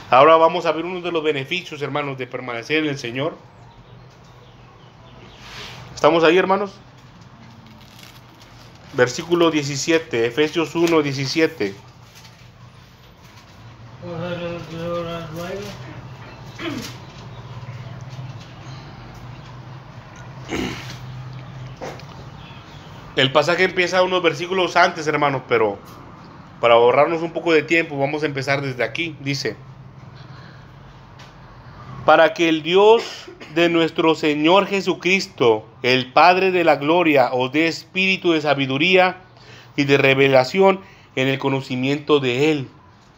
Ahora vamos a ver uno de los beneficios, hermanos, de permanecer en el Señor. ¿Estamos ahí, hermanos? Versículo 17, Efesios 1, 17. El pasaje empieza unos versículos antes, hermanos, pero para ahorrarnos un poco de tiempo vamos a empezar desde aquí. Dice: para que el Dios de nuestro Señor Jesucristo, el Padre de la gloria, os dé espíritu de sabiduría y de revelación en el conocimiento de Él.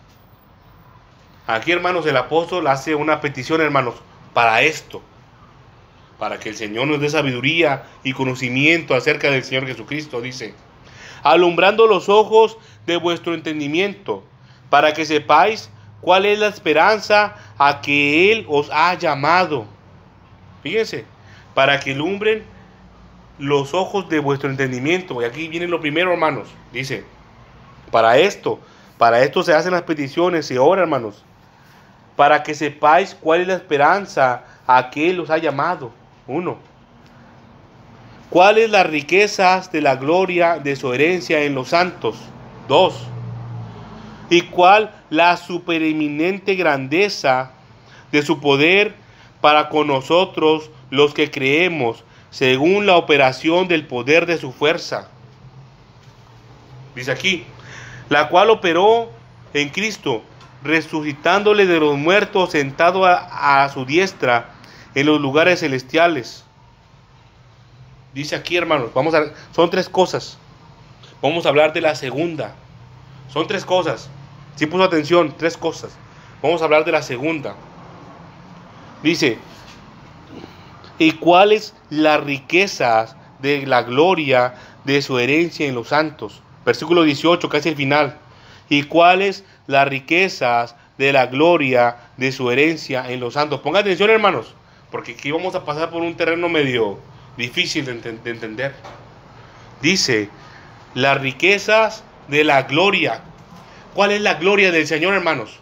Aquí, hermanos, el apóstol hace una petición, hermanos, para esto, para que el Señor nos dé sabiduría y conocimiento acerca del Señor Jesucristo. Dice: alumbrando los ojos de vuestro entendimiento, para que sepáis cuál es la esperanza a que Él os ha llamado. Fíjense, para que alumbren los ojos de vuestro entendimiento. Y aquí viene lo primero, hermanos. Dice, para esto se hacen las peticiones, se ora, hermanos, para que sepáis cuál es la esperanza a que Él os ha llamado. 1. ¿Cuáles las riquezas de la gloria de su herencia en los santos? 2. ¿Y cuál la supereminente grandeza de su poder para con nosotros los que creemos, según la operación del poder de su fuerza? Dice aquí, la cual operó en Cristo, resucitándole de los muertos, sentado a su diestra en los lugares celestiales. Dice aquí, hermanos, son 3 cosas. Vamos a hablar de la segunda. Son 3 cosas. Si puso atención, 3 cosas. Vamos a hablar de la segunda. Dice, ¿y cuáles las riquezas de la gloria de su herencia en los santos? Versículo 18, casi el final. ¿Y cuáles las riquezas de la gloria de su herencia en los santos? Pongan atención, hermanos, porque aquí vamos a pasar por un terreno medio difícil de entender. Dice, las riquezas de la gloria. ¿Cuál es la gloria del Señor, hermanos?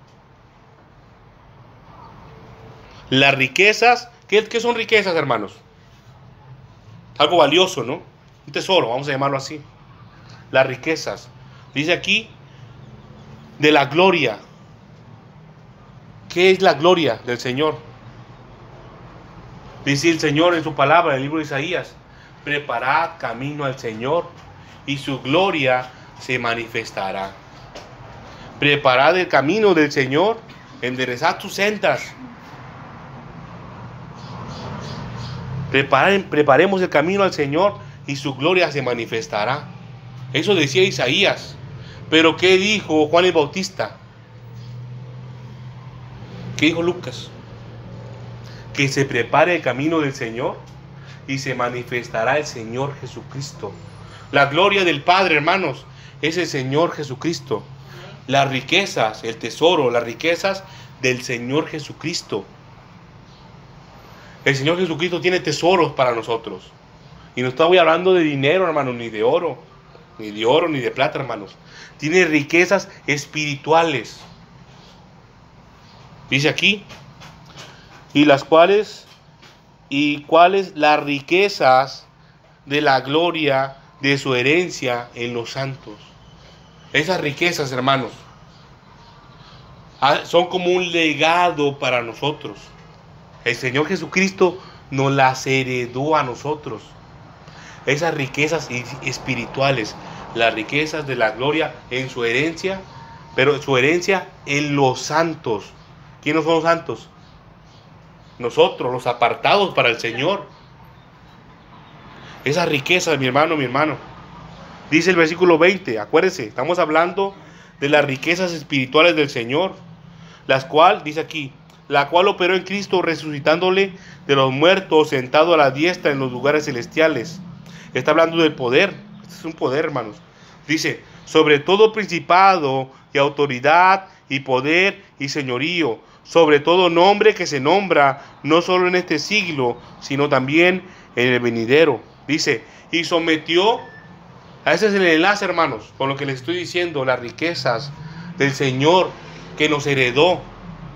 Las riquezas. ¿Qué son riquezas, hermanos? Algo valioso, ¿no? Un tesoro, vamos a llamarlo así. Las riquezas. Dice aquí, de la gloria. ¿Qué es la gloria del Señor? Dice el Señor en su palabra, en el libro de Isaías: preparad camino al Señor y su gloria se manifestará. Preparad el camino del Señor, enderezad tus sendas. Preparemos el camino al Señor y su gloria se manifestará. Eso decía Isaías. Pero ¿qué dijo Juan el Bautista? ¿Qué dijo Lucas? Que se prepare el camino del Señor y se manifestará el Señor Jesucristo. La gloria del Padre, hermanos, es el Señor Jesucristo. Las riquezas, el tesoro, las riquezas del Señor Jesucristo. El Señor Jesucristo tiene tesoros para nosotros. Y no estoy hablando de dinero, hermanos, ni de oro, ni de plata, hermanos. Tiene riquezas espirituales. Dice aquí, cuáles las riquezas de la gloria de su herencia en los santos. Esas riquezas, hermanos, son como un legado para nosotros. El Señor Jesucristo nos las heredó a nosotros. Esas riquezas espirituales, las riquezas de la gloria en su herencia, pero su herencia en los santos. ¿Quiénes son los santos? Nosotros, los apartados para el Señor. Esas riquezas, mi hermano. Dice el versículo 20, acuérdense, estamos hablando de las riquezas espirituales del Señor, las cuales, dice aquí, la cual operó en Cristo, resucitándole de los muertos, sentado a la diestra en los lugares celestiales. Está hablando del poder. Este es un poder, hermanos. Dice, sobre todo principado y autoridad y poder y señorío, sobre todo nombre que se nombra, no solo en este siglo, sino también en el venidero. Dice, y sometió, a ese es el enlace, hermanos, con lo que les estoy diciendo, las riquezas del Señor que nos heredó.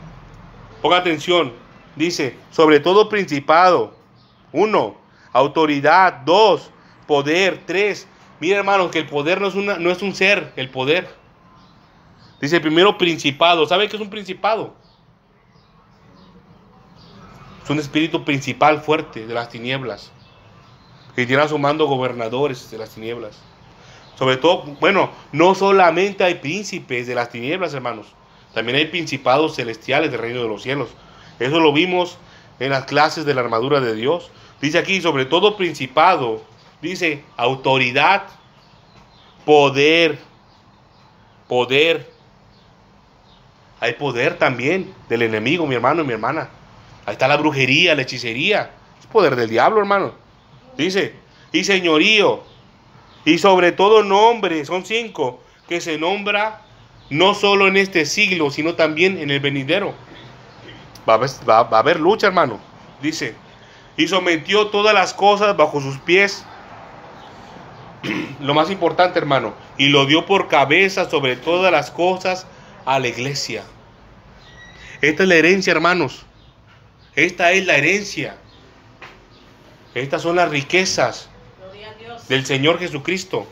Ponga atención. Dice, sobre todo principado. 1. Autoridad. 2. Poder. 3. Mira, hermanos, que el poder no es un ser, el poder. Dice primero principado. ¿Sabe qué es un principado? Es un espíritu principal fuerte de las tinieblas, que tiene a su mando gobernadores de las tinieblas. Sobre todo, bueno, no solamente hay príncipes de las tinieblas, hermanos. También hay principados celestiales del reino de los cielos. Eso lo vimos en las clases de la armadura de Dios. Dice aquí, sobre todo principado, dice autoridad, poder. Poder. Hay poder también del enemigo, mi hermano y mi hermana. Ahí está la brujería, la hechicería. Es poder del diablo, hermano. Dice, y señorío. Y sobre todo nombre, son 5, que se nombra no solo en este siglo, sino también en el venidero. Va a haber lucha, hermano. Dice, y sometió todas las cosas bajo sus pies. Lo más importante, hermano, y lo dio por cabeza sobre todas las cosas a la iglesia. Esta es la herencia, hermanos. Esta es la herencia. Estas son las riquezas del Señor Jesucristo.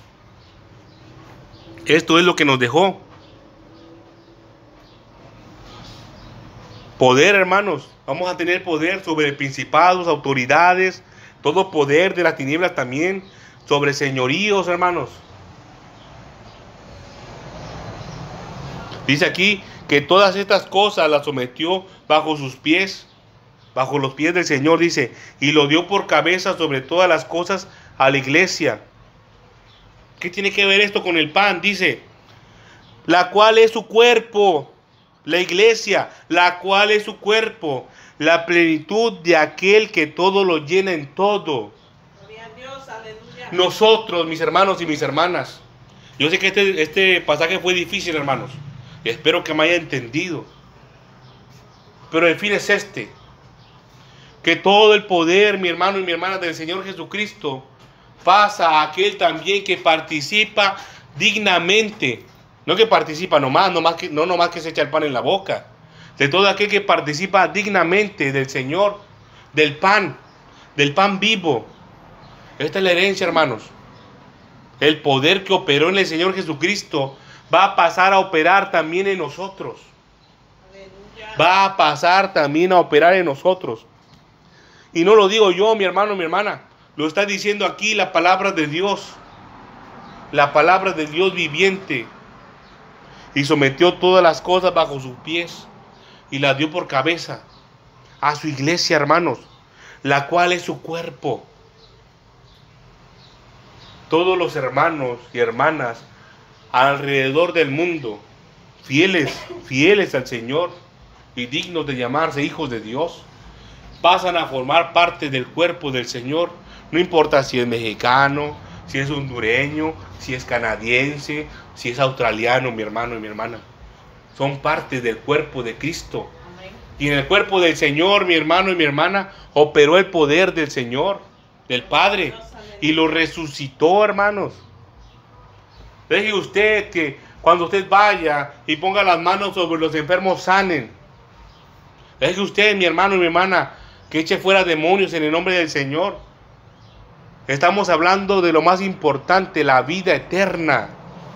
Esto es lo que nos dejó. Poder, hermanos. Vamos a tener poder sobre principados, autoridades, todo poder de las tinieblas también, sobre señoríos, hermanos. Dice aquí que todas estas cosas las sometió bajo sus pies, bajo los pies del Señor, dice, y lo dio por cabeza sobre todas las cosas a la iglesia. ¿Qué tiene que ver esto con el pan? Dice, la cual es su cuerpo, la iglesia, la cual es su cuerpo, la plenitud de aquel que todo lo llena en todo. Gloria a Dios, aleluya. Nosotros, mis hermanos y mis hermanas, yo sé que este pasaje fue difícil, hermanos, y espero que me haya entendido, pero el fin es este, que todo el poder, mi hermano y mi hermana, del Señor Jesucristo pasa a aquel también que participa dignamente. No que participa no nomás que se echa el pan en la boca. De todo aquel que participa dignamente del Señor, del pan vivo. Esta es la herencia, hermanos. El poder que operó en el Señor Jesucristo va a pasar a operar también en nosotros. Aleluya. Va a pasar también a operar en nosotros. Y no lo digo yo, mi hermano, mi hermana. Lo está diciendo aquí la palabra de Dios. La palabra de Dios viviente. Y sometió todas las cosas bajo sus pies. Y las dio por cabeza a su iglesia, hermanos. La cual es su cuerpo. Todos los hermanos y hermanas alrededor del mundo, fieles al Señor y dignos de llamarse hijos de Dios, pasan a formar parte del cuerpo del Señor. No importa si es mexicano, si es hondureño, si es canadiense, si es australiano, mi hermano y mi hermana. Son parte del cuerpo de Cristo. Amén. Y en el cuerpo del Señor, mi hermano y mi hermana, operó el poder del Señor, del Padre, y lo resucitó, hermanos. Deje usted que cuando usted vaya y ponga las manos sobre los enfermos, sanen. Deje usted, mi hermano y mi hermana, que eche fuera demonios en el nombre del Señor. Estamos hablando de lo más importante, la vida eterna.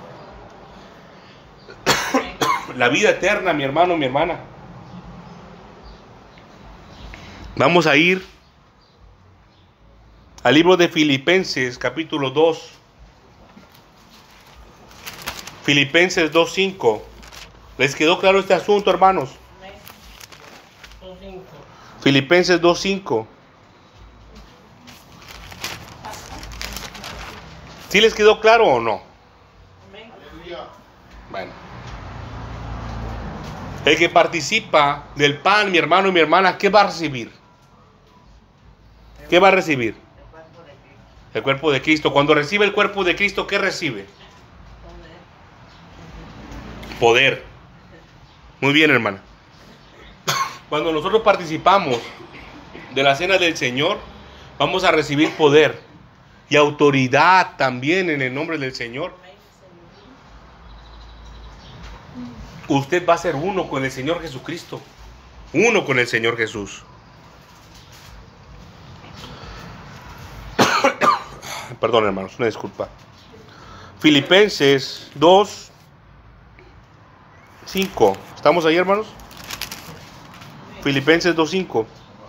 La vida eterna, mi hermano, mi hermana. Vamos a ir al libro de Filipenses, capítulo 2. Filipenses 2:5. ¿Les quedó claro este asunto, hermanos? Amén. Son 5. Filipenses 2:5. ¿Sí les quedó claro o no? Amén. Bueno. El que participa del pan, mi hermano y mi hermana, ¿qué va a recibir? ¿Qué va a recibir? El cuerpo de Cristo. Cuando recibe el cuerpo de Cristo, ¿qué recibe? Poder. Muy bien, hermana. Cuando nosotros participamos de la cena del Señor, vamos a recibir poder y autoridad también en el nombre del Señor. Usted va a ser uno con el Señor Jesucristo. uno con el Señor Jesús. Perdón, hermanos, una disculpa. Filipenses 2, 5. ¿Estamos ahí, hermanos? Filipenses 2, 5.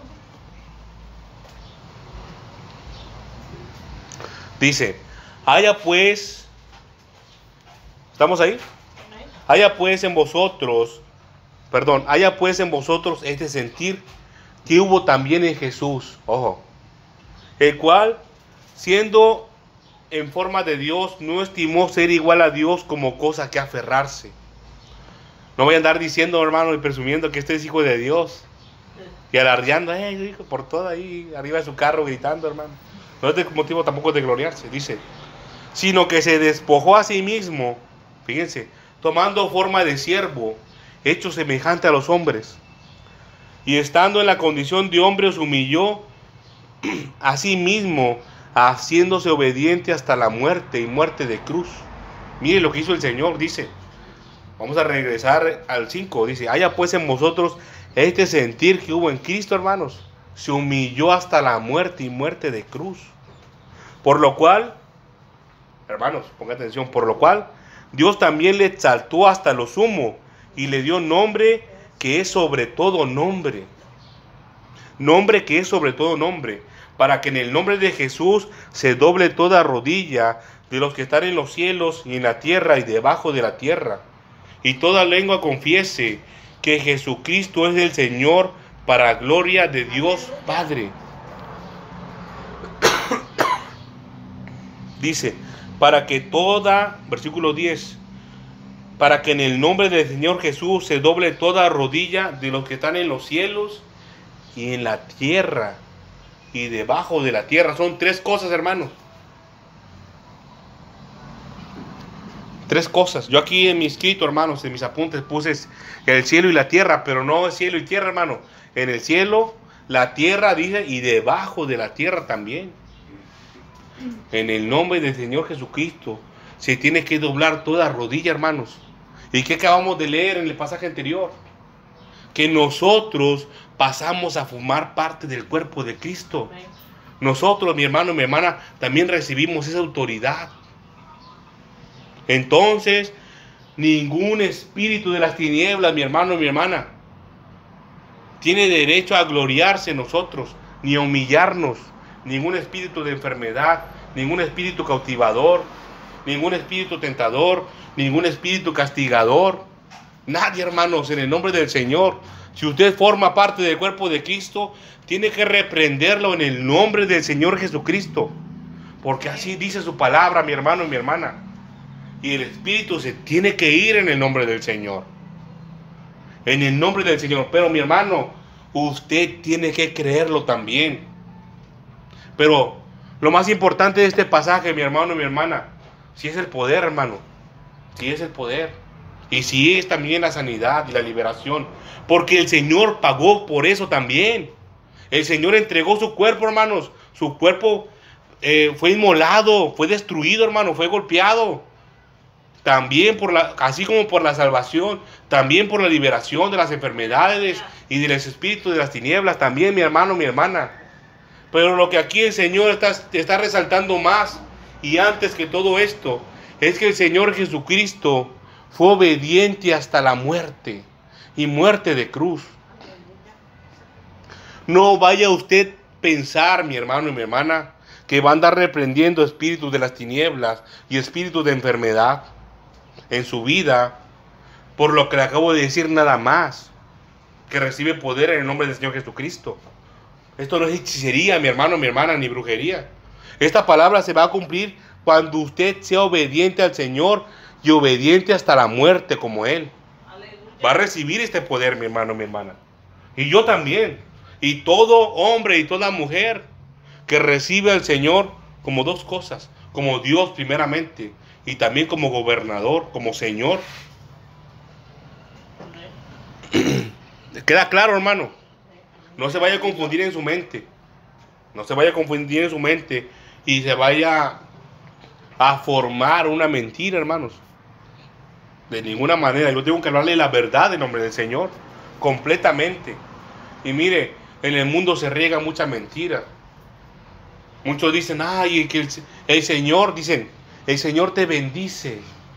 Dice, haya pues, ¿estamos ahí? Amén. Haya pues en vosotros este sentir que hubo también en Jesús, ojo, el cual, siendo en forma de Dios, no estimó ser igual a Dios como cosa que aferrarse. No voy a andar diciendo, hermano, y presumiendo que este es hijo de Dios, y alardeando, hijo, por todo ahí, arriba de su carro, gritando, hermano. No es de motivo tampoco de gloriarse, dice, sino que se despojó a sí mismo, fíjense, tomando forma de siervo, hecho semejante a los hombres, y estando en la condición de hombre os humilló a sí mismo, haciéndose obediente hasta la muerte y muerte de cruz. Mire lo que hizo el Señor, dice, vamos a regresar al 5, dice, haya pues en vosotros este sentir que hubo en Cristo, hermanos, se humilló hasta la muerte y muerte de cruz. Por lo cual, hermanos, pongan atención, por lo cual Dios también le exaltó hasta lo sumo y le dio nombre que es sobre todo nombre. Nombre que es sobre todo nombre, para que en el nombre de Jesús se doble toda rodilla de los que están en los cielos y en la tierra y debajo de la tierra, y toda lengua confiese que Jesucristo es el Señor, para gloria de Dios Padre. Dice, para que toda, versículo 10, para que en el nombre del Señor Jesús se doble toda rodilla de los que están en los cielos y en la tierra y debajo de la tierra. Son tres cosas, hermanos. Tres cosas. Yo aquí en mi escrito, hermanos, en mis apuntes puse el cielo y la tierra, pero no el cielo y tierra, hermano. En el cielo, la tierra, dice, y debajo de la tierra también. En el nombre del Señor Jesucristo se tiene que doblar toda rodilla, hermanos. ¿Y qué acabamos de leer en el pasaje anterior? Que nosotros pasamos a formar parte del cuerpo de Cristo. Amén. Nosotros, mi hermano y mi hermana, también recibimos esa autoridad. Entonces, ningún espíritu de las tinieblas, mi hermano y mi hermana, tiene derecho a gloriarse en nosotros, ni a humillarnos. Ningún espíritu de enfermedad, ningún espíritu cautivador, ningún espíritu tentador, ningún espíritu castigador. Nadie, hermanos, en el nombre del Señor. Si usted forma parte del cuerpo de Cristo, tiene que reprenderlo en el nombre del Señor Jesucristo. Porque así dice su palabra, mi hermano y mi hermana. Y el espíritu se tiene que ir en el nombre del Señor. En el nombre del Señor. Pero mi hermano, usted tiene que creerlo también. Pero lo más importante de este pasaje, mi hermano y mi hermana, si es el poder, hermano. Si es el poder. Y si es también la sanidad y la liberación. Porque el Señor pagó por eso también. El Señor entregó su cuerpo, hermanos. Su cuerpo fue inmolado, fue destruido, hermano, fue golpeado. También así como por la salvación, también por la liberación de las enfermedades y de los espíritus de las tinieblas. También, mi hermano, mi hermana. Pero lo que aquí el Señor está resaltando más y antes que todo esto, es que el Señor Jesucristo fue obediente hasta la muerte y muerte de cruz. No vaya usted a pensar, mi hermano y mi hermana, que va a andar reprendiendo espíritus de las tinieblas y espíritus de enfermedad en su vida, por lo que le acabo de decir, nada más, que recibe poder en el nombre del Señor Jesucristo. Esto no es hechicería, mi hermano, mi hermana, ni brujería. Esta palabra se va a cumplir cuando usted sea obediente al Señor y obediente hasta la muerte como Él. Aleluya. Va a recibir este poder, mi hermano, mi hermana. Y yo también. Y todo hombre y toda mujer que recibe al Señor como dos cosas. Como Dios primeramente y también como gobernador, como Señor. Amén. ¿Queda claro, hermano? No se vaya a confundir en su mente. No se vaya a confundir en su mente y se vaya a formar una mentira, hermanos. De ninguna manera. Yo tengo que hablarle la verdad en nombre del Señor. Completamente. Y mire, en el mundo se riega mucha mentira. Muchos dicen, ay, que el Señor, dicen, el Señor te bendice.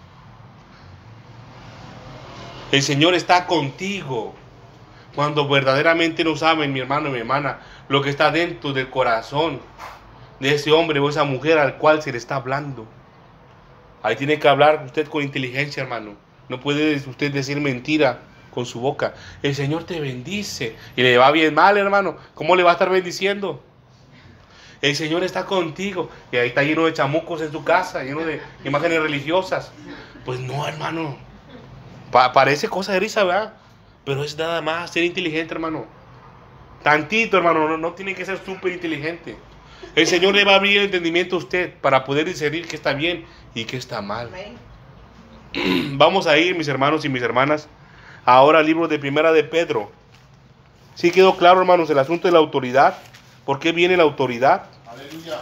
El Señor está contigo. Cuando verdaderamente no saben, mi hermano y mi hermana, lo que está dentro del corazón de ese hombre o esa mujer al cual se le está hablando. Ahí tiene que hablar usted con inteligencia, hermano. No puede usted decir mentira con su boca. El Señor te bendice. Y le va bien mal, hermano. ¿Cómo le va a estar bendiciendo? El Señor está contigo. Y ahí está lleno de chamucos en su casa, lleno de imágenes religiosas. Pues no, hermano. Parece cosa de risa, ¿verdad? Pero es nada más ser inteligente, hermano. Tantito, hermano. No tiene que ser súper inteligente. El Señor le va a abrir el entendimiento a usted para poder discernir qué está bien y qué está mal. Amén. Vamos a ir, mis hermanos y mis hermanas, ahora al libro de Primera de Pedro. ¿Sí quedó claro, hermanos, el asunto de la autoridad? ¿Por qué viene la autoridad? Aleluya.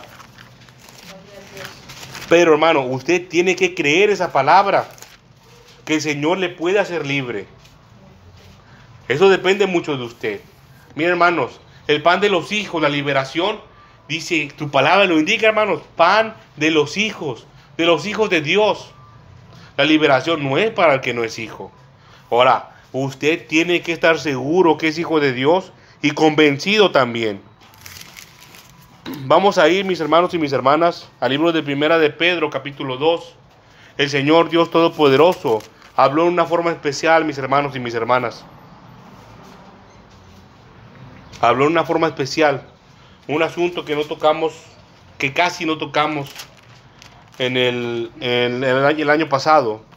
Pero, hermano, usted tiene que creer esa palabra, que el Señor le puede hacer libre. Eso depende mucho de usted. Miren, hermanos, el pan de los hijos, la liberación, dice, tu palabra lo indica, hermanos, pan de los hijos de Dios. La liberación no es para el que no es hijo. Ahora, usted tiene que estar seguro que es hijo de Dios y convencido también. Vamos a ir, mis hermanos y mis hermanas, al libro de Primera de Pedro, capítulo 2. El Señor Dios Todopoderoso habló en una forma especial, mis hermanos y mis hermanas. Habló en una forma especial. Un asunto que no tocamos, que casi no tocamos en el año pasado.